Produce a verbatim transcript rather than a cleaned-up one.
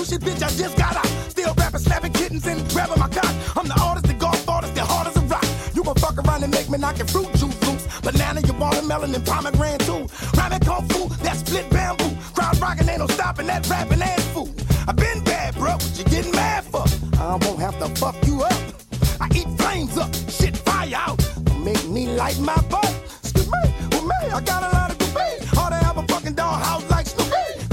shit, bitch, I just got out. Still rapping, slapping kittens and grabbing my cock. I'm the artist, the golf artist, the hard as a rock. You gon' fuck around and make me knock your fruit juice loose. Banana, your watermelon, and pomegranate too. Rhyming kung fu, that split bamboo. Crowd rockin', ain't no stopping that rapping ass fool. I been bad, bro, what you getting mad for? I won't have to fuck you up. I eat flames up, shit fire out. Make me light my butt. Excuse me, with me, I got a lot of